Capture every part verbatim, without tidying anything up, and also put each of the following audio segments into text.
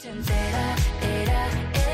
Entera, era,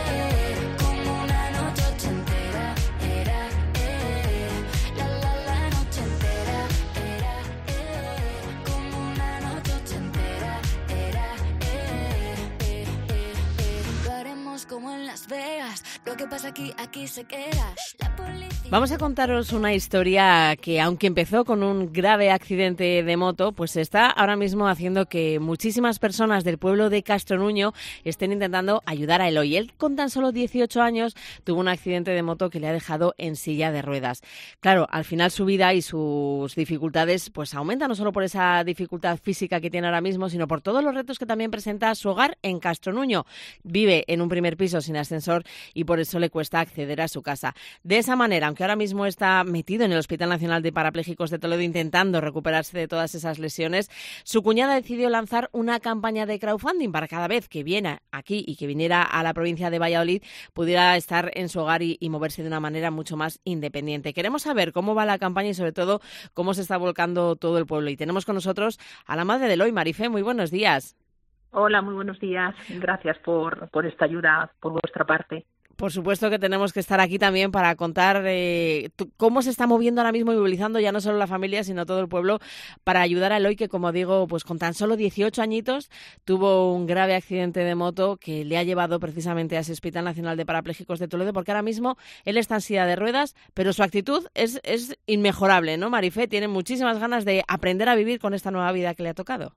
eh, como una noche entera, era, eh, la la la noche entera, era, eh, como una noche entera, era, eh, eh, eh, eh. Lo haremos como en Las Vegas, lo que pasa aquí, aquí se queda. La policía... Vamos a contaros una historia que, aunque empezó con un grave accidente de moto, pues está ahora mismo haciendo que muchísimas personas del pueblo de Castronuño estén intentando ayudar a Eloy. Él, con tan solo dieciocho años, tuvo un accidente de moto que le ha dejado en silla de ruedas. Claro, al final su vida y sus dificultades pues aumentan, no solo por esa dificultad física que tiene ahora mismo, sino por todos los retos que también presenta su hogar en Castronuño. Vive en un primer piso sin ascensor y por eso le cuesta acceder a su casa. De esa manera, aunque ahora mismo está metido en el Hospital Nacional de Parapléjicos de Toledo intentando recuperarse de todas esas lesiones, su cuñada decidió lanzar una campaña de crowdfunding para cada vez que viene aquí y que viniera a la provincia de Valladolid pudiera estar en su hogar y, y moverse de una manera mucho más independiente. Queremos saber cómo va la campaña y sobre todo cómo se está volcando todo el pueblo. Y tenemos con nosotros a la madre de Eloy, Marifé. Muy buenos días. Hola, muy buenos días. Gracias por, por esta ayuda por vuestra parte. Por supuesto que tenemos que estar aquí también para contar eh, t- cómo se está moviendo ahora mismo y movilizando ya no solo la familia, sino todo el pueblo para ayudar a Eloy, que, como digo, pues con tan solo dieciocho añitos tuvo un grave accidente de moto que le ha llevado precisamente a ese Hospital Nacional de Parapléjicos de Toledo, porque ahora mismo él está en silla de ruedas, pero su actitud es, es inmejorable, ¿no, Marifé? Tiene muchísimas ganas de aprender a vivir con esta nueva vida que le ha tocado.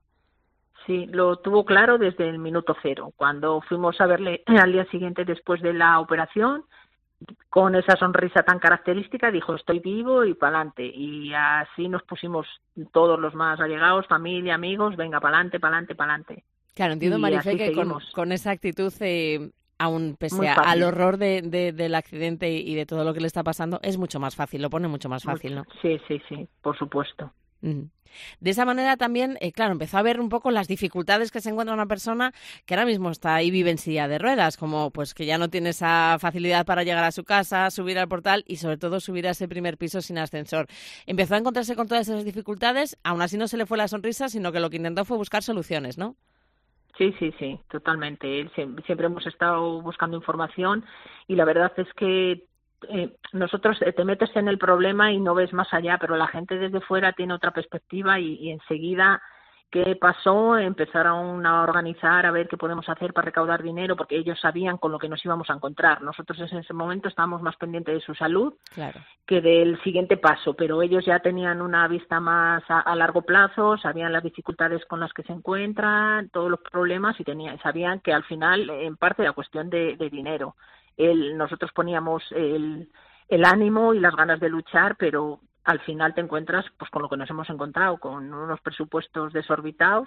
Sí, lo tuvo claro desde el minuto cero. Cuando fuimos a verle al día siguiente después de la operación, con esa sonrisa tan característica, dijo, estoy vivo y pa'lante. Y así nos pusimos todos los más allegados, familia, amigos, venga, pa'lante, pa'lante, pa'lante. Claro, entiendo, Y Marifé, así que con, seguimos. con esa actitud, eh, aún pese Muy a- fácil. al horror de, de- del accidente y de todo lo que le está pasando, es mucho más fácil, lo pone mucho más fácil, ¿no? Sí, sí, sí, por supuesto. Ujú. De esa manera también, eh, claro, empezó a ver un poco las dificultades que se encuentra una persona que ahora mismo está ahí, vive en silla de ruedas, como pues que ya no tiene esa facilidad para llegar a su casa, subir al portal y sobre todo subir a ese primer piso sin ascensor. Empezó a encontrarse con todas esas dificultades, aún así no se le fue la sonrisa, sino que lo que intentó fue buscar soluciones, ¿no? Sí, sí, sí, totalmente. Siempre, siempre hemos estado buscando información y la verdad es que eh, nosotros eh, te metes en el problema y no ves más allá, pero la gente desde fuera tiene otra perspectiva y, y enseguida qué pasó empezaron a organizar a ver qué podemos hacer para recaudar dinero porque ellos sabían con lo que nos íbamos a encontrar. Nosotros en ese momento estábamos más pendientes de su salud Claro. que del siguiente paso, pero ellos ya tenían una vista más a, a largo plazo, sabían las dificultades con las que se encuentran, todos los problemas y tenían, sabían que al final en parte era cuestión de, de dinero. El, nosotros poníamos el, el ánimo y las ganas de luchar, pero al final te encuentras pues con lo que nos hemos encontrado, con unos presupuestos desorbitados.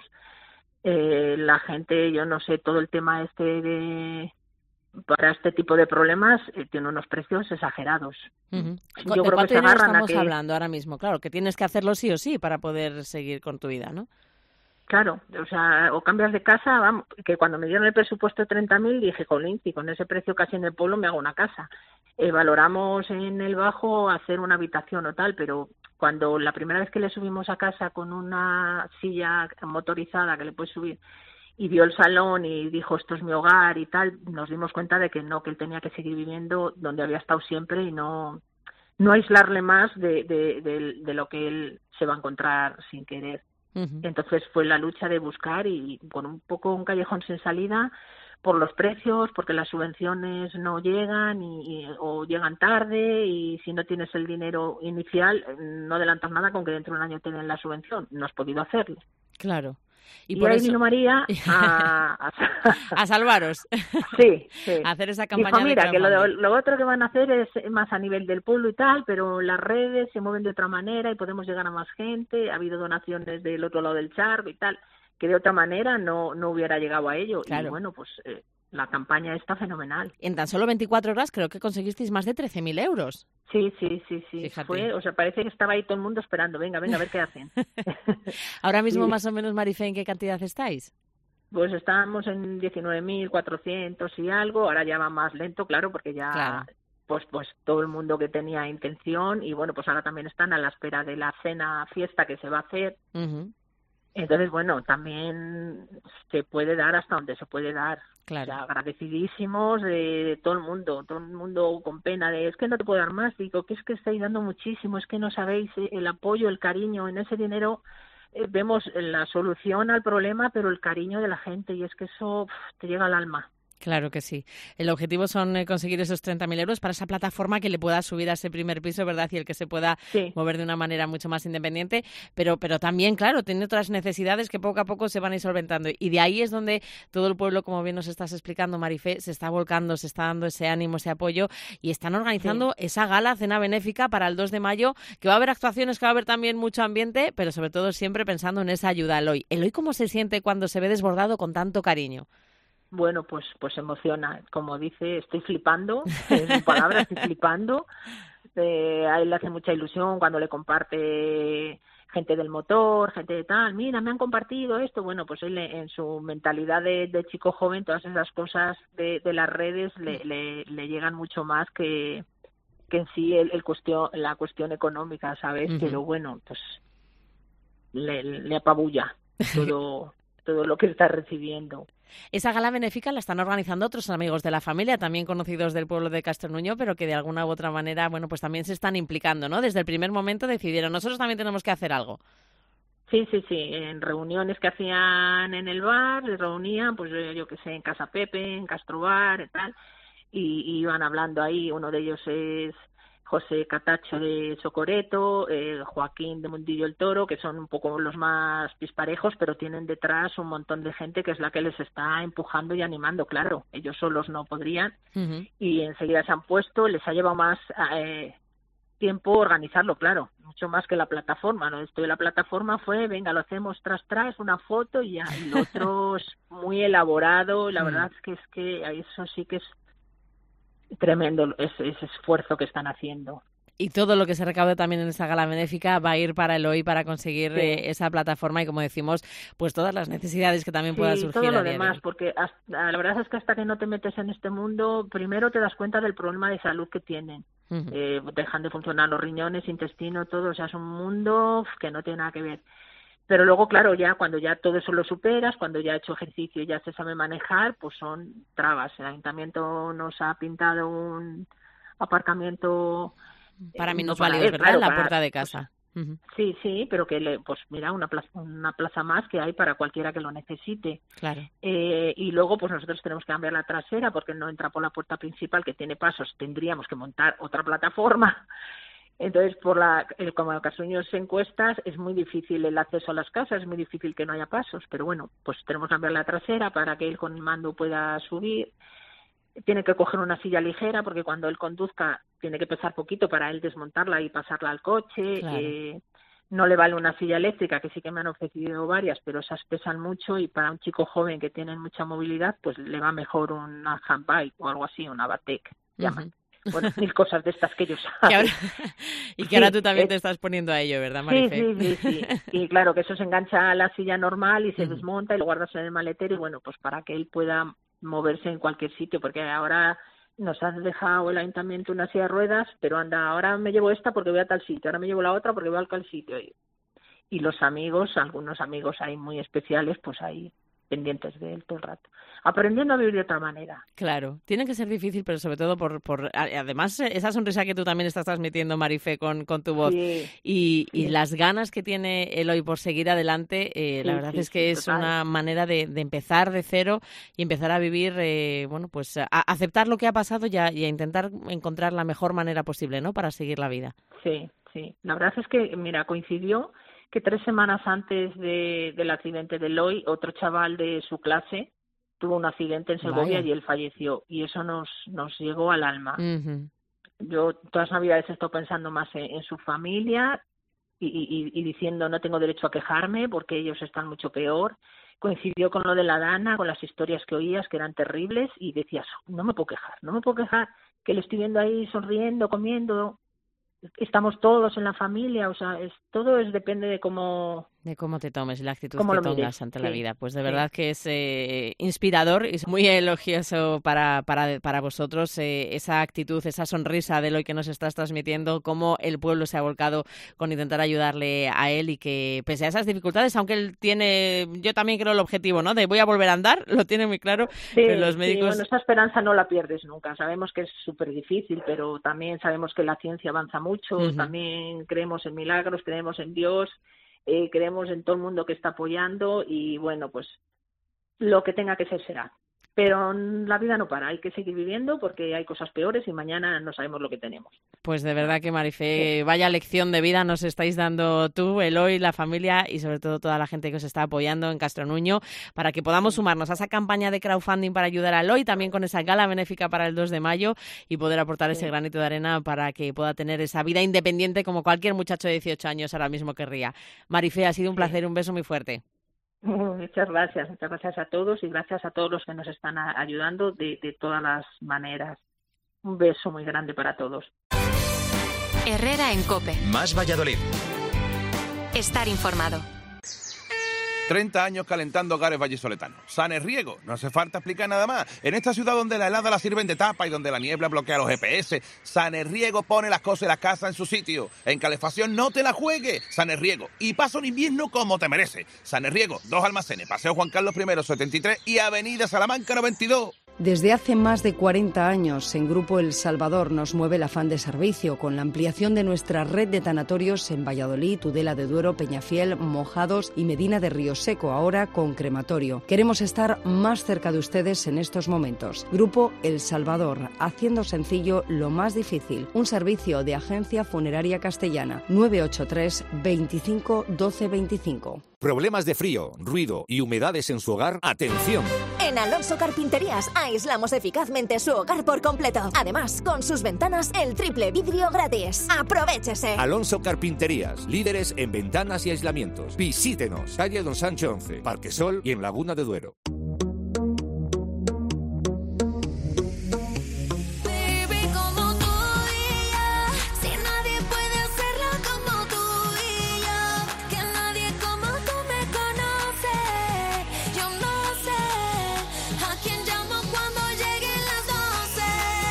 Eh, la gente, yo no sé, todo el tema este de para este tipo de problemas eh, tiene unos precios exagerados. Uh-huh. Yo ¿De creo que cuánto se dinero agarran a estamos que hablando ahora mismo? Claro, que tienes que hacerlo sí o sí para poder seguir con tu vida, ¿no? Claro, o sea, o cambias de casa, vamos, que cuando me dieron el presupuesto de treinta mil dije, jolín, y con ese precio casi en el pueblo me hago una casa. Eh, valoramos en el bajo hacer una habitación o tal, pero cuando la primera vez que le subimos a casa con una silla motorizada que le puedes subir y vio el salón y dijo, esto es mi hogar y tal, nos dimos cuenta de que no, que él tenía que seguir viviendo donde había estado siempre y no, no aislarle más de, de, de, de lo que él se va a encontrar sin querer. Uh-huh. Entonces fue la lucha de buscar y con un poco un callejón sin salida por los precios, porque las subvenciones no llegan y, y, o llegan tarde y si no tienes el dinero inicial no adelantas nada con que dentro de un año te den la subvención. No has podido hacerlo. Claro. Y, Y, y por ahí eso... vino María a, a... a salvaros. Sí, sí. A hacer esa campaña. Dijo, mira, de que lo, lo otro que van a hacer es más a nivel del pueblo y tal, pero las redes se mueven de otra manera y podemos llegar a más gente. Ha habido donaciones del otro lado del charco y tal, que de otra manera no, no hubiera llegado a ello. Claro. Y bueno, pues eh, la campaña está fenomenal. En tan solo veinticuatro horas creo que conseguisteis más de trece mil euros. Sí, sí, sí, sí. Fíjate. Fue, o sea, parece que estaba ahí todo el mundo esperando. Venga, venga, a ver qué hacen. Ahora mismo, Sí. más o menos, Marifé, ¿en qué cantidad estáis? Pues estábamos en diecinueve mil cuatrocientos y algo. Ahora ya va más lento, claro, porque ya... Claro. pues pues todo el mundo que tenía intención y bueno, pues ahora también están a la espera de la cena fiesta que se va a hacer. Uh-huh. Entonces, bueno, también se puede dar hasta donde se puede dar. Claro. O sea, agradecidísimos de, de todo el mundo, todo el mundo con pena de, es que no te puedo dar más. Digo, que es que estáis dando muchísimo, es que no sabéis eh, el apoyo, el cariño, en ese dinero eh, vemos la solución al problema, pero el cariño de la gente, y es que eso pf, te llega al alma. Claro que sí. El objetivo son eh, conseguir esos treinta mil euros para esa plataforma que le pueda subir a ese primer piso, ¿verdad? Y el que se pueda Sí. mover de una manera mucho más independiente. Pero, pero también, claro, tiene otras necesidades que poco a poco se van a ir solventando. Y de ahí es donde todo el pueblo, como bien nos estás explicando, Marifé, se está volcando, se está dando ese ánimo, ese apoyo y están organizando sí. esa gala, cena benéfica para el dos de mayo, que va a haber actuaciones, que va a haber también mucho ambiente, pero sobre todo siempre pensando en esa ayuda al hoy. ¿El hoy cómo se siente cuando se ve desbordado con tanto cariño? Bueno, pues pues emociona. Como dice, estoy flipando, es su palabra, estoy flipando. Eh, a él le hace mucha ilusión cuando le comparte gente del motor, gente de tal, mira, me han compartido esto. Bueno, pues él en su mentalidad de, de chico joven, todas esas cosas de, de las redes le, le, le llegan mucho más que, que en sí el, el cuestión, la cuestión económica, ¿sabes? Uh-huh. Pero bueno, pues le, le apabulla todo, todo lo que está recibiendo. Esa gala benéfica la están organizando otros amigos de la familia, también conocidos del pueblo de Casternuño, pero que de alguna u otra manera, bueno, pues también se están implicando, ¿no? Desde el primer momento decidieron, nosotros también tenemos que hacer algo. Sí, sí, sí, en reuniones que hacían en el bar, se reunían, pues yo que sé, en Casa Pepe, en Castrobar y tal, y, y iban hablando ahí, uno de ellos es José Catacho de Socoreto, eh, Joaquín de Mundillo el Toro, que son un poco los más pisparejos, pero tienen detrás un montón de gente que es la que les está empujando y animando, claro, ellos solos no podrían, uh-huh. y enseguida se han puesto, les ha llevado más eh, tiempo organizarlo, claro, mucho más que la plataforma, ¿no? Esto de la plataforma fue, venga, lo hacemos tras tras, una foto y ya, y lo otro es muy elaborado, la uh-huh. verdad es que es que eso sí que es tremendo ese, ese esfuerzo que están haciendo. Y todo lo que se recaude también en esa gala benéfica va a ir para el hoy, para conseguir sí. eh, esa plataforma y, como decimos, pues todas las necesidades que también sí, puedan surgir. Todo lo a día demás, de hoy. Porque hasta, la verdad es que hasta que no te metes en este mundo, primero te das cuenta del problema de salud que tienen. Uh-huh. Eh, dejan de funcionar los riñones, intestino, todo, o sea, es un mundo que no tiene nada que ver. Pero luego, claro, ya cuando ya todo eso lo superas, cuando ya ha hecho ejercicio y ya se sabe manejar, pues son trabas. El ayuntamiento nos ha pintado un aparcamiento para eh, minusválidos, ¿verdad? Claro, en la para, puerta de casa. Pues, uh-huh. Sí, sí, pero que, le, pues mira, una plaza, una plaza más que hay para cualquiera que lo necesite. Claro. Eh, y luego, pues nosotros tenemos que cambiar la trasera porque no entra por la puerta principal que tiene pasos. Tendríamos que montar otra plataforma. Entonces, por la, como en Casternuño se encuestas, es muy difícil el acceso a las casas, es muy difícil que no haya pasos, pero bueno, pues tenemos que cambiar la trasera para que él con el mando pueda subir. Tiene que coger una silla ligera porque cuando él conduzca tiene que pesar poquito para él desmontarla y pasarla al coche. Claro. Eh, no le vale una silla eléctrica, que sí que me han ofrecido varias, pero esas pesan mucho y para un chico joven que tiene mucha movilidad, pues le va mejor una handbike o algo así, una Batec, llaman. Uh-huh. Bueno, mil cosas de estas que ellos saben. Que ahora, y que sí, ahora tú también es, te estás poniendo a ello, ¿verdad, Marifé? Sí, sí, sí, sí. Y claro, que eso se engancha a la silla normal y se uh-huh. desmonta y lo guardas en el maletero y bueno, pues para que él pueda moverse en cualquier sitio, porque ahora nos ha dejado el ayuntamiento una silla de ruedas, pero anda, ahora me llevo esta porque voy a tal sitio, ahora me llevo la otra porque voy a tal sitio. Y, y los amigos, algunos amigos ahí muy especiales, pues ahí pendientes de él todo el rato, aprendiendo a vivir de otra manera. Claro, tiene que ser difícil, pero sobre todo por, por además esa sonrisa que tú también estás transmitiendo, Marifé, con, con tu voz sí, y, sí. y las ganas que tiene Eloy por seguir adelante, eh, sí, la verdad sí, es que sí, es total. una manera de, de empezar de cero y empezar a vivir, eh, bueno, pues a aceptar lo que ha pasado y a, y a intentar encontrar la mejor manera posible, ¿no?, para seguir la vida. Sí, sí, la verdad es que, mira, coincidió que tres semanas antes de, del accidente de Eloy, otro chaval de su clase tuvo un accidente en Segovia. Vaya. Y él falleció. Y eso nos nos llegó al alma. Uh-huh. Yo todas las navidades he estado pensando más en, en su familia y, y, y diciendo no tengo derecho a quejarme porque ellos están mucho peor. Coincidió con lo de la Dana, con las historias que oías que eran terribles y decías, no me puedo quejar, no me puedo quejar, que le estoy viendo ahí sonriendo, comiendo... Estamos todos en la familia, o sea, es, todo es depende de cómo De cómo te tomes y la actitud cómo que lo mires. tengas ante la Sí, vida. Pues de sí. verdad que es eh, inspirador y es muy elogioso para, para, para vosotros eh, esa actitud, esa sonrisa de Eloy que nos estás transmitiendo, cómo el pueblo se ha volcado con intentar ayudarle a él y que pese a esas dificultades, aunque él tiene, yo también creo el objetivo, ¿no? De voy a volver a andar, lo tiene muy claro, Sí, pero los sí, médicos... bueno, esa esperanza no la pierdes nunca. Sabemos que es súper difícil, pero también sabemos que la ciencia avanza mucho, Ujú. también creemos en milagros, creemos en Dios, eh, creemos en todo el mundo que está apoyando y bueno, pues lo que tenga que ser será. Pero la vida no para, hay que seguir viviendo porque hay cosas peores y mañana no sabemos lo que tenemos. Pues de verdad que, Marifé, Sí. vaya lección de vida nos estáis dando tú, Eloy, la familia y sobre todo toda la gente que os está apoyando en Castronuño para que podamos sumarnos a esa campaña de crowdfunding para ayudar a Eloy, también con esa gala benéfica para el dos de mayo y poder aportar ese Sí. granito de arena para que pueda tener esa vida independiente como cualquier muchacho de dieciocho años ahora mismo querría. Marifé, ha sido un Sí. placer, un beso muy fuerte. Muchas gracias, muchas gracias a todos y gracias a todos los que nos están a- ayudando de, de todas las maneras. Un beso muy grande para todos. Herrera en COPE. Más Valladolid. Estar informado. treinta años calentando hogares vallisoletanos. Sanes Riego, no hace falta explicar nada más. En esta ciudad donde la helada la sirven de tapa y donde la niebla bloquea los G P S, Sanes Riego pone las cosas y las casas en su sitio. En calefacción no te la juegues. Sanes Riego. Y pasa un invierno como te merece. Sanes Riego, dos almacenes, Paseo Juan Carlos I, setenta y tres y Avenida Salamanca noventa y dos. Desde hace más de cuarenta años, en Grupo El Salvador nos mueve el afán de servicio, con la ampliación de nuestra red de tanatorios en Valladolid, Tudela de Duero, Peñafiel, Mojados y Medina de Río Seco, ahora con crematorio. Queremos estar más cerca de ustedes en estos momentos. Grupo El Salvador, haciendo sencillo lo más difícil. Un servicio de Agencia Funeraria Castellana, nueve ocho tres, veinticinco, doce veinticinco. ¿Problemas de frío, ruido y humedades en su hogar? ¡Atención! En Alonso Carpinterías aislamos eficazmente su hogar por completo. Además, con sus ventanas, el triple vidrio gratis. ¡Aprovéchese! Alonso Carpinterías, líderes en ventanas y aislamientos. Visítenos, calle Don Sancho once, Parque Sol y en Laguna de Duero. Baby, como tú y yo, si nadie puede hacerlo como tú y yo, que nadie como tú me conoce. Yo no sé a quién llamo cuando lleguen las doce.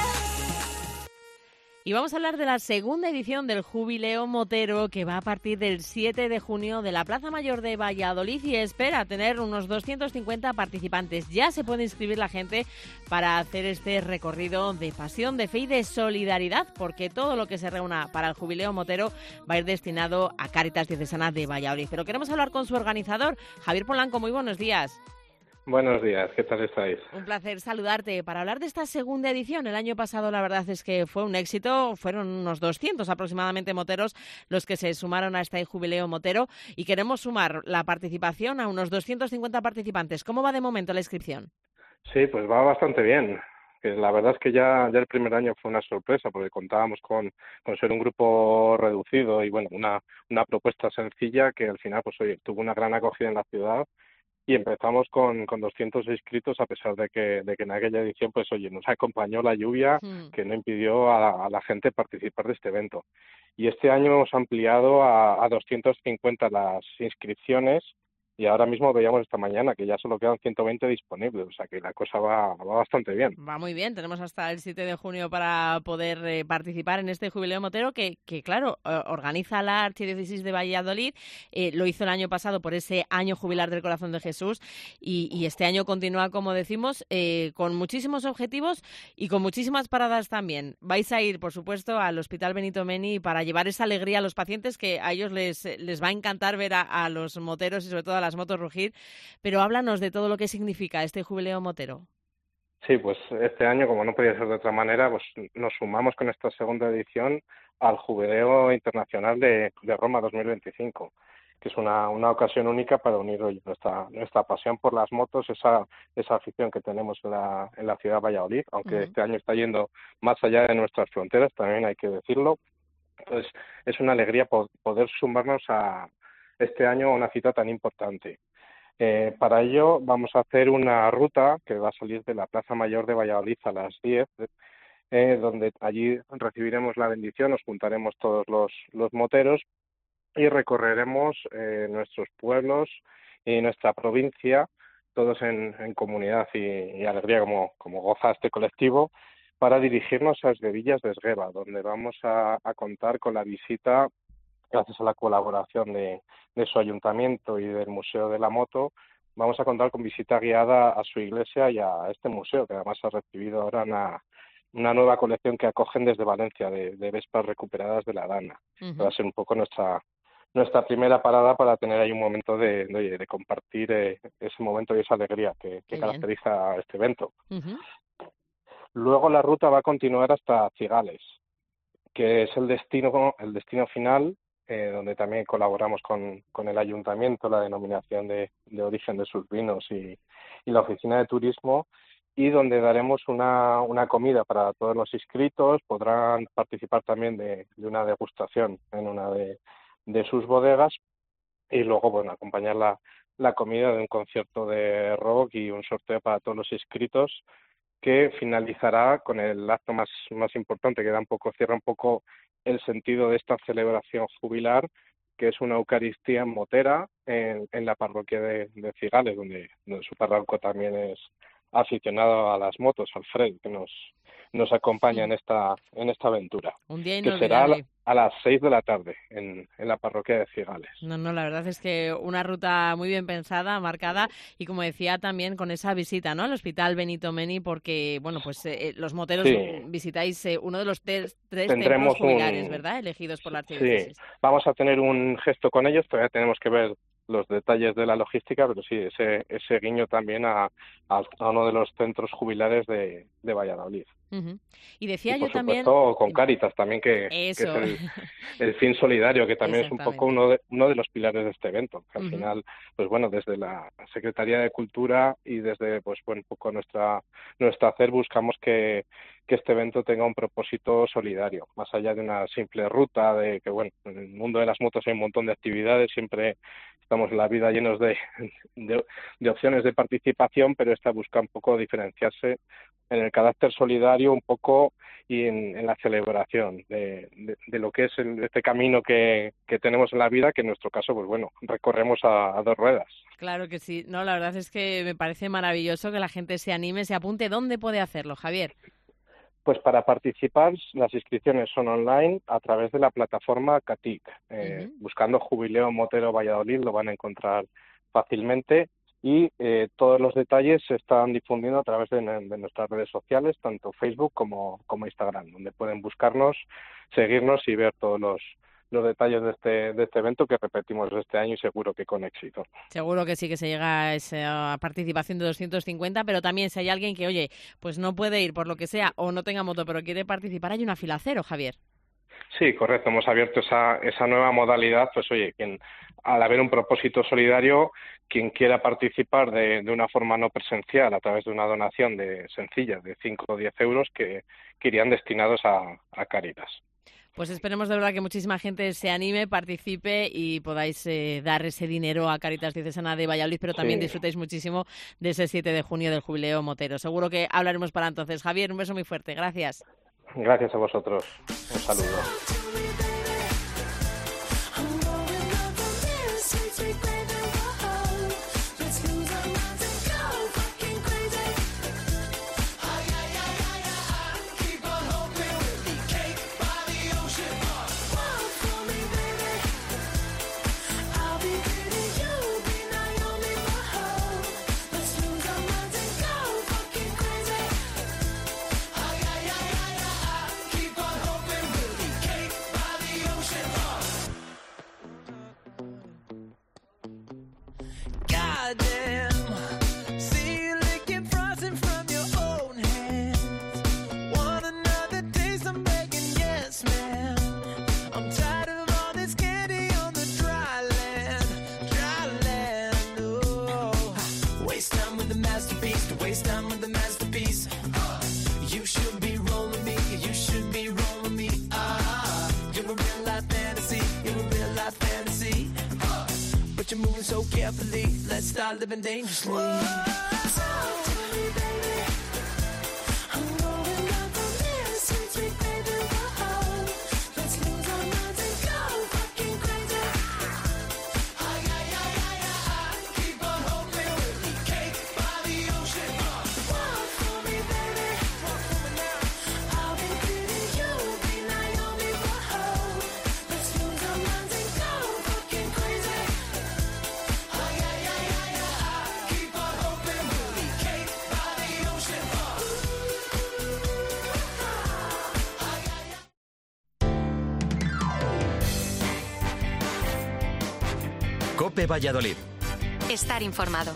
Y vamos a hablar de la segunda edición del Jubileo Motero, que va a partir del siete de junio de la Plaza Mayor de Valladolid y espera tener unos doscientos cincuenta participantes. Ya se puede inscribir la gente para hacer este recorrido de pasión, de fe y de solidaridad, porque todo lo que se reúna para el Jubileo Motero va a ir destinado a Cáritas Diocesana de Valladolid. Pero queremos hablar con su organizador, Javier Polanco. Muy buenos días. Buenos días, ¿qué tal estáis? Un placer saludarte para hablar de esta segunda edición. El año pasado la verdad es que fue un éxito, fueron unos doscientos aproximadamente moteros los que se sumaron a este Jubileo Motero y queremos sumar la participación a unos doscientos cincuenta participantes. ¿Cómo va de momento la inscripción? Sí, pues va bastante bien. Que la verdad es que ya, ya el primer año fue una sorpresa porque contábamos con, con ser un grupo reducido y bueno, una, una propuesta sencilla que al final pues oye, tuvo una gran acogida en la ciudad. Y empezamos con, con doscientos inscritos a pesar de que, de que en aquella edición pues oye nos acompañó la lluvia Mm. que no impidió a, a la gente participar de este evento. Y este año hemos ampliado a, a doscientos cincuenta las inscripciones y ahora mismo veíamos esta mañana que ya solo quedan ciento veinte disponibles, o sea que la cosa va, va bastante bien. Va muy bien, tenemos hasta el siete de junio para poder eh, participar en este Jubileo Motero que, que claro, eh, organiza la Archidiócesis de Valladolid, eh, lo hizo el año pasado por ese año jubilar del Corazón de Jesús y, y este año continúa, como decimos, eh, con muchísimos objetivos y con muchísimas paradas también. Vais a ir, por supuesto, al Hospital Benito Meni para llevar esa alegría a los pacientes que a ellos les, les va a encantar ver a, a los moteros y sobre todo a las motos rugir, pero háblanos de todo lo que significa este Jubileo Motero. Sí, pues este año, como no podía ser de otra manera, pues nos sumamos con esta segunda edición al Jubileo Internacional de, de Roma dos mil veinticinco, que es una, una ocasión única para unir hoy nuestra, nuestra pasión por las motos, esa, esa afición que tenemos en la, en la ciudad de Valladolid, aunque uh-huh. este año está yendo más allá de nuestras fronteras, también hay que decirlo. Entonces, es una alegría poder sumarnos a este año a una cita tan importante. Eh, para ello vamos a hacer una ruta que va a salir de la Plaza Mayor de Valladolid a las diez, eh, donde allí recibiremos la bendición, nos juntaremos todos los, los moteros y recorreremos eh, nuestros pueblos y nuestra provincia, todos en, en comunidad y, y alegría como, como goza este colectivo, para dirigirnos a Esguevillas de Esgueva, donde vamos a, a contar con la visita, gracias a la colaboración de, de su ayuntamiento y del Museo de la Moto, vamos a contar con visita guiada a su iglesia y a este museo, que además ha recibido ahora una, una nueva colección que acogen desde Valencia, de, de Vespas recuperadas de la Dana. Uh-huh. Va a ser un poco nuestra nuestra primera parada para tener ahí un momento de, de, de compartir eh, ese momento y esa alegría que, que caracteriza a este evento. Uh-huh. Luego la ruta va a continuar hasta Cigales, que es el destino, el destino final, eh, donde también colaboramos con, con el ayuntamiento, la denominación de, de origen de sus vinos y, y la oficina de turismo, y donde daremos una, una comida para todos los inscritos. Podrán participar también de, de una degustación en una de, de sus bodegas, y luego, bueno, acompañar la, la comida de un concierto de rock y un sorteo para todos los inscritos, que finalizará con el acto más, más importante, que da un poco, cierra un poco el sentido de esta celebración jubilar, que es una Eucaristía en Motera, en, en la parroquia de, de Cigales, donde, donde su párroco también es aficionado a las motos, Alfred, que nos nos acompaña sí. en esta en esta aventura. Un día que será a, la, a las seis de la tarde en, en la parroquia de Cigales. No, no, la verdad es que una ruta muy bien pensada, marcada, y como decía también con esa visita, ¿no?, al Hospital Benito Meni, porque, bueno, pues eh, los moteros sí. visitáis eh, uno de los tres, tres templos jubilares, un... ¿verdad?, elegidos por la archidiócesis. Sí, vamos a tener un gesto con ellos, todavía tenemos que ver los detalles de la logística, pero sí, ese ese guiño también a, a, a uno de los centros jubilares de, de Valladolid. Uh-huh. Y decía y por yo también... supuesto con Cáritas también, que, que es el, el fin solidario, que también es un poco uno de, uno de los pilares de este evento. Que al uh-huh. final, pues bueno, desde la Secretaría de Cultura y desde, pues bueno, un poco nuestra, nuestra hacer, buscamos que, que este evento tenga un propósito solidario, más allá de una simple ruta, de que, bueno, en el mundo de las motos hay un montón de actividades, siempre estamos en la vida llenos de, de, de opciones de participación, pero esta busca un poco diferenciarse en el carácter solidario un poco y en, en la celebración de, de, de lo que es el, este camino que, que tenemos en la vida, que en nuestro caso, pues bueno, recorremos a, a dos ruedas. Claro que sí. No, la verdad es que me parece maravilloso que la gente se anime, se apunte. ¿Dónde puede hacerlo, Javier? Pues para participar, las inscripciones son online a través de la plataforma CATIC. Eh, uh-huh. Buscando Jubileo Motero Valladolid lo van a encontrar fácilmente, y eh, todos los detalles se están difundiendo a través de, de nuestras redes sociales, tanto Facebook como, como Instagram, donde pueden buscarnos, seguirnos y ver todos los los detalles de este de este evento, que repetimos este año y seguro que con éxito. Seguro que sí, que se llega a esa participación de doscientos cincuenta, pero también si hay alguien que, oye, pues no puede ir por lo que sea o no tenga moto pero quiere participar, hay una fila cero, Javier. Sí, correcto, hemos abierto esa esa nueva modalidad, pues oye, quien al haber un propósito solidario, quien quiera participar de, de una forma no presencial a través de una donación de sencilla de cinco o diez euros que, que irían destinados a, a Cáritas. Pues esperemos de verdad que muchísima gente se anime, participe y podáis eh, dar ese dinero a Cáritas Diocesana de Valladolid, pero también sí. disfrutéis muchísimo de ese siete de junio del Jubileo Motero. Seguro que hablaremos para entonces. Javier, un beso muy fuerte. Gracias. Gracias a vosotros. Un saludo. Start living dangerously. COPE Valladolid. Estar informado.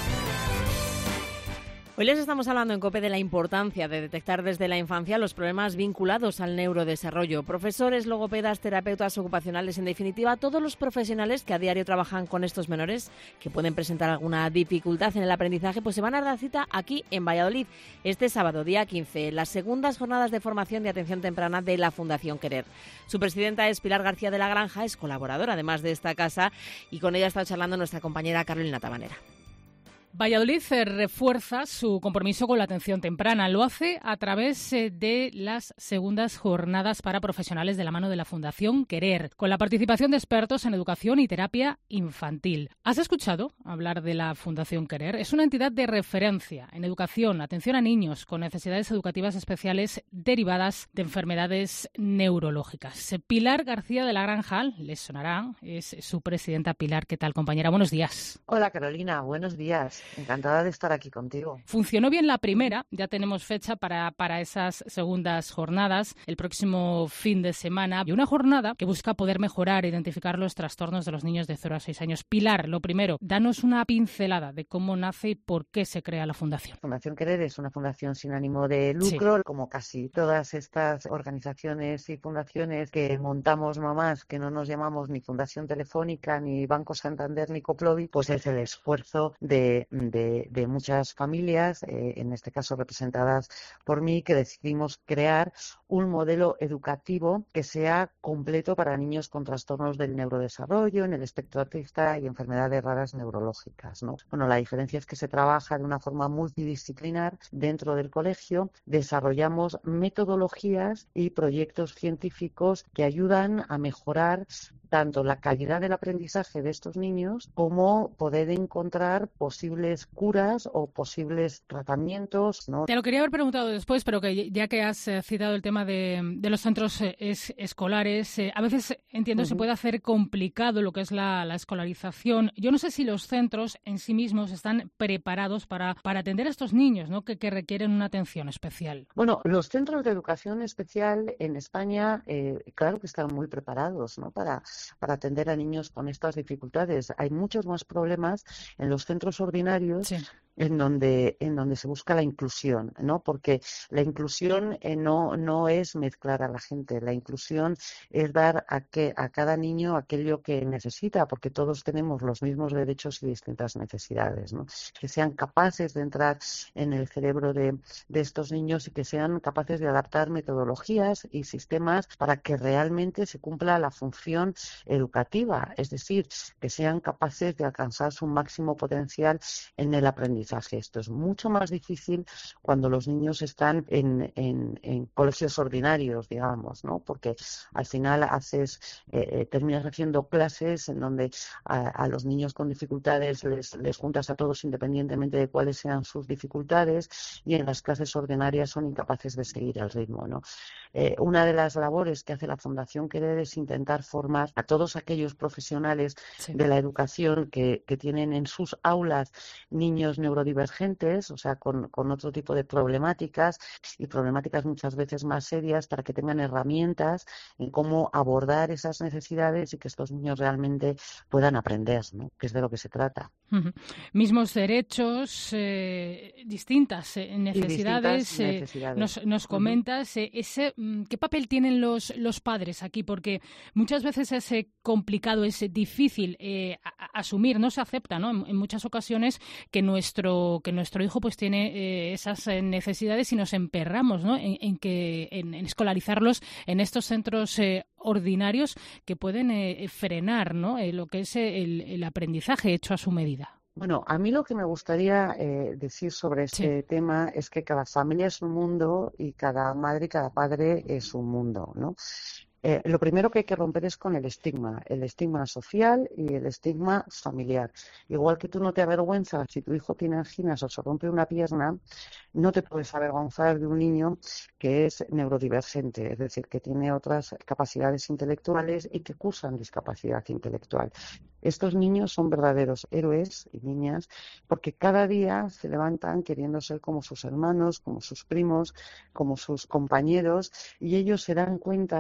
Hoy les estamos hablando en COPE de la importancia de detectar desde la infancia los problemas vinculados al neurodesarrollo. Profesores, logopedas, terapeutas ocupacionales, en definitiva, todos los profesionales que a diario trabajan con estos menores que pueden presentar alguna dificultad en el aprendizaje, pues se van a dar cita aquí en Valladolid este sábado, día quince, las segundas jornadas de formación de atención temprana de la Fundación Querer. Su presidenta es Pilar García de la Granja, es colaboradora además de esta casa, y con ella ha estado charlando nuestra compañera Carolina Tabanera. Valladolid refuerza su compromiso con la atención temprana. Lo hace a través de las segundas jornadas para profesionales de la mano de la Fundación Querer, con la participación de expertos en educación y terapia infantil. ¿Has escuchado hablar de la Fundación Querer? Es una entidad de referencia en educación, atención a niños con necesidades educativas especiales derivadas de enfermedades neurológicas. Pilar García de la Granja, les sonará, es su presidenta. Pilar, ¿qué tal, compañera? Buenos días. Hola, Carolina, buenos días. Encantada de estar aquí contigo. Funcionó bien la primera, ya tenemos fecha para, para esas segundas jornadas el próximo fin de semana, y una jornada que busca poder mejorar e identificar los trastornos de los niños de cero a seis años. Pilar, lo primero, danos una pincelada de cómo nace y por qué se crea la Fundación. Fundación Querer es una fundación sin ánimo de lucro, sí. Como casi todas estas organizaciones y fundaciones que montamos mamás, que no nos llamamos ni Fundación Telefónica, ni Banco Santander, ni Coplovi, pues es el esfuerzo de De, de muchas familias, eh, en este caso representadas por mí, que decidimos crear un modelo educativo que sea completo para niños con trastornos del neurodesarrollo, en el espectro autista y enfermedades raras neurológicas, ¿no? Bueno, la diferencia es que se trabaja de una forma multidisciplinar dentro del colegio. Desarrollamos metodologías y proyectos científicos que ayudan a mejorar tanto la calidad del aprendizaje de estos niños como poder encontrar posibles curas o posibles tratamientos, ¿no? Te lo quería haber preguntado después, pero que ya que has eh, citado el tema de, de los centros eh, es, escolares, eh, a veces entiendo uh-huh. se puede hacer complicado lo que es la, la escolarización. Yo no sé si los centros en sí mismos están preparados para, para atender a estos niños, ¿no? que, que requieren una atención especial. Bueno, los centros de educación especial en España, eh, claro que están muy preparados, ¿no? para para atender a niños con estas dificultades. Hay muchos más problemas en los centros ordinarios, sí. en donde en donde se busca la inclusión, ¿no? Porque la inclusión eh, no no es mezclar a la gente, la inclusión es dar a que a cada niño aquello que necesita, porque todos tenemos los mismos derechos y distintas necesidades, ¿no? Que sean capaces de entrar en el cerebro de, de estos niños y que sean capaces de adaptar metodologías y sistemas para que realmente se cumpla la función educativa, es decir, que sean capaces de alcanzar su máximo potencial en el aprendizaje. Esto es mucho más difícil cuando los niños están en, en, en colegios ordinarios, digamos, ¿no? Porque al final haces, eh, terminas haciendo clases en donde a, a los niños con dificultades les, les juntas a todos independientemente de cuáles sean sus dificultades, y en las clases ordinarias son incapaces de seguir el ritmo, ¿no? Eh, una de las labores que hace la Fundación Querer es intentar formar a todos aquellos profesionales sí. de la educación que, que tienen en sus aulas niños neurodivergentes, o sea, con, con otro tipo de problemáticas y problemáticas muchas veces más serias, para que tengan herramientas en cómo abordar esas necesidades y que estos niños realmente puedan aprender, ¿no? Que es de lo que se trata. Uh-huh. Mismos derechos, eh, distintas eh, necesidades. distintas eh, necesidades. Nos, nos comentas uh-huh. eh, ese, ¿qué papel tienen los, los padres aquí? Porque muchas veces es eh, complicado, es difícil eh, a, a asumir, no se acepta, ¿no? En, en muchas ocasiones que nuestro que nuestro hijo pues tiene eh, esas necesidades y nos emperramos, ¿no? En, en que en, en escolarizarlos en estos centros eh, ordinarios que pueden eh, frenar, ¿no? Eh, lo que es el, el aprendizaje hecho a su medida. Bueno, a mí lo que me gustaría eh, decir sobre este sí. tema es que cada familia es un mundo y cada madre y cada padre es un mundo, ¿no? Eh, lo primero que hay que romper es con el estigma, el estigma social y el estigma familiar. Igual que tú no te avergüenzas si tu hijo tiene anginas o se rompe una pierna, no te puedes avergonzar de un niño que es neurodivergente, es decir, que tiene otras capacidades intelectuales y que cursan discapacidad intelectual. Estos niños son verdaderos héroes y niñas porque cada día se levantan queriendo ser como sus hermanos, como sus primos, como sus compañeros, y ellos se dan cuenta en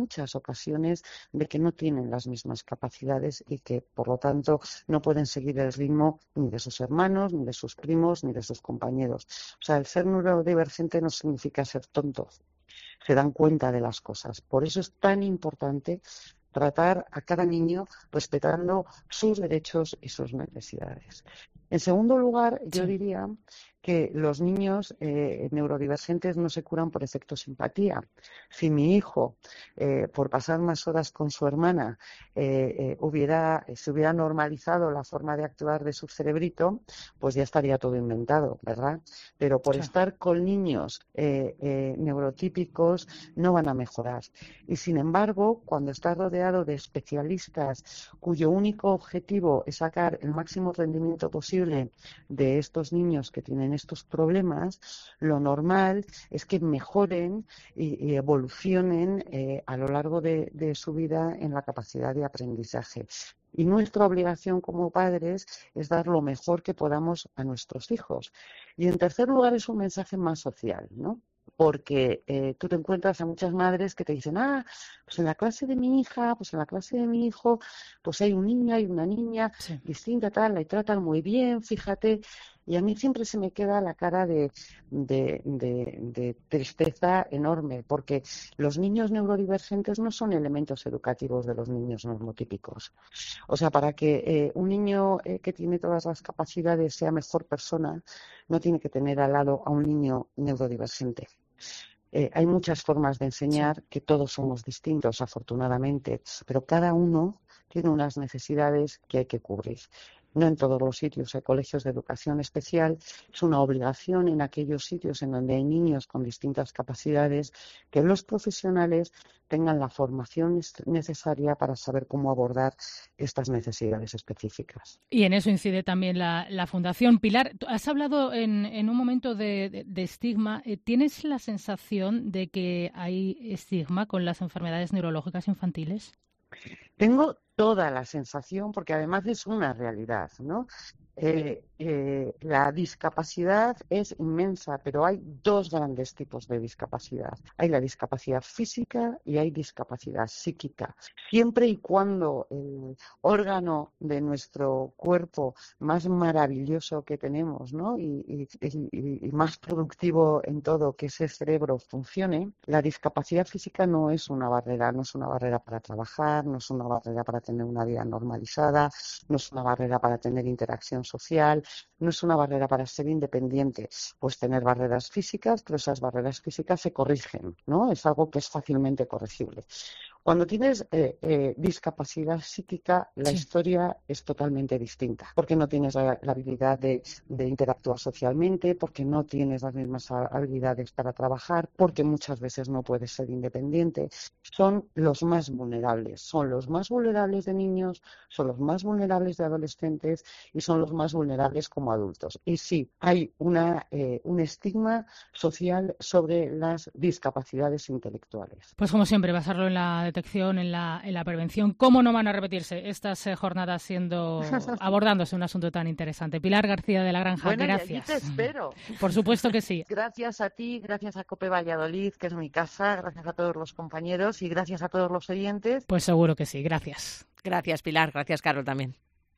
muchas ocasiones de que no tienen las mismas capacidades y que, por lo tanto, no pueden seguir el ritmo ni de sus hermanos, ni de sus primos, ni de sus compañeros. O sea, el ser neurodivergente no significa ser tonto. Se dan cuenta de las cosas. Por eso es tan importante tratar a cada niño respetando sus derechos y sus necesidades. En segundo lugar, yo diría que los niños eh, neurodivergentes no se curan por efecto simpatía. Si mi hijo, eh, por pasar más horas con su hermana, eh, eh, hubiera, se hubiera normalizado la forma de actuar de su cerebrito, pues ya estaría todo inventado, ¿verdad? Pero por Claro. estar con niños eh, eh, neurotípicos no van a mejorar. Y sin embargo, cuando estás rodeado de especialistas cuyo único objetivo es sacar el máximo rendimiento posible de estos niños que tienen estos problemas, lo normal es que mejoren y, y evolucionen eh, a lo largo de, de su vida en la capacidad de aprendizaje. Y nuestra obligación como padres es dar lo mejor que podamos a nuestros hijos. Y en tercer lugar es un mensaje más social, ¿no? Porque eh, tú te encuentras a muchas madres que te dicen, ah, pues en la clase de mi hija, pues en la clase de mi hijo, pues hay un niño, hay una niña Sí. distinta, tal, la tratan muy bien, fíjate. Y a mí siempre se me queda la cara de, de, de, de tristeza enorme, porque los niños neurodivergentes no son elementos educativos de los niños normotípicos. O sea, para que eh, un niño eh, que tiene todas las capacidades sea mejor persona, no tiene que tener al lado a un niño neurodivergente. Eh, hay muchas formas de enseñar, sí, que todos somos distintos, afortunadamente, pero cada uno tiene unas necesidades que hay que cubrir. No en todos los sitios hay colegios de educación especial. Es una obligación en aquellos sitios en donde hay niños con distintas capacidades que los profesionales tengan la formación necesaria para saber cómo abordar estas necesidades específicas. Y en eso incide también la, la Fundación. Pilar, has hablado en, en un momento de, de, de estigma. ¿Tienes la sensación de que hay estigma con las enfermedades neurológicas infantiles? Tengo toda la sensación, porque además es una realidad, ¿no? Eh, eh, la discapacidad es inmensa, pero hay dos grandes tipos de discapacidad. Hay la discapacidad física y hay discapacidad psíquica. Siempre y cuando el órgano de nuestro cuerpo más maravilloso que tenemos, ¿no? y, y, y, y más productivo en todo, que ese cerebro, funcione, la discapacidad física no es una barrera, no es una barrera para trabajar, no es una barrera para tener una vida normalizada, no es una barrera para tener interacción social, no es una barrera para ser independiente. Pues tener barreras físicas, pero esas barreras físicas se corrigen, ¿no? Es algo que es fácilmente corregible. Cuando tienes eh, eh, discapacidad psíquica, la sí. historia es totalmente distinta, porque no tienes la, la habilidad de, de interactuar socialmente, porque no tienes las mismas habilidades para trabajar, porque muchas veces no puedes ser independiente. Son los más vulnerables, son los más vulnerables de niños, son los más vulnerables de adolescentes y son los más vulnerables como adultos. Y sí, hay una, eh, un estigma social sobre las discapacidades intelectuales. Pues como siempre, basarlo en la detección, en la, en la prevención. ¿Cómo no van a repetirse estas eh, jornadas siendo abordándose un asunto tan interesante? Pilar García de la Granja, bueno, gracias. Y allí te espero. Por supuesto que sí. Gracias a ti, gracias a COPE Valladolid, que es mi casa, gracias a todos los compañeros y gracias a todos los oyentes. Pues seguro que sí, gracias. Gracias, Pilar. Gracias, Carol, también.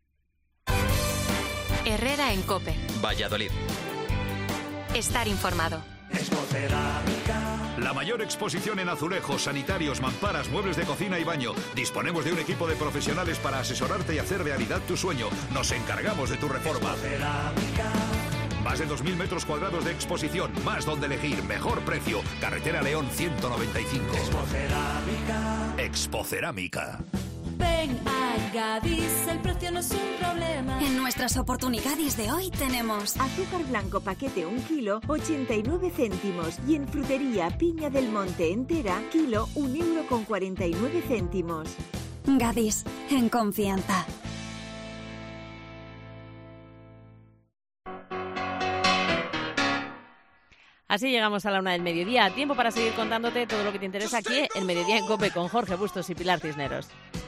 Herrera en COPE. Valladolid. Estar informado. La mayor exposición en azulejos, sanitarios, mamparas, muebles de cocina y baño. Disponemos de un equipo de profesionales para asesorarte y hacer realidad tu sueño. Nos encargamos de tu reforma. Más de dos mil metros cuadrados de exposición, más donde elegir, mejor precio. Carretera León ciento noventa y cinco. Expocerámica. Expocerámica. Ven a Gadis, el precio no es un problema. En nuestras oportunidades de hoy tenemos azúcar blanco paquete un kilo, ochenta y nueve céntimos. Y en frutería piña del monte entera, kilo, un euro con cuarenta y nueve céntimos. Gadis, en confianza. Así llegamos a la una del mediodía. Tiempo para seguir contándote todo lo que te interesa aquí en Mediodía en COPE con Jorge Bustos y Pilar Cisneros.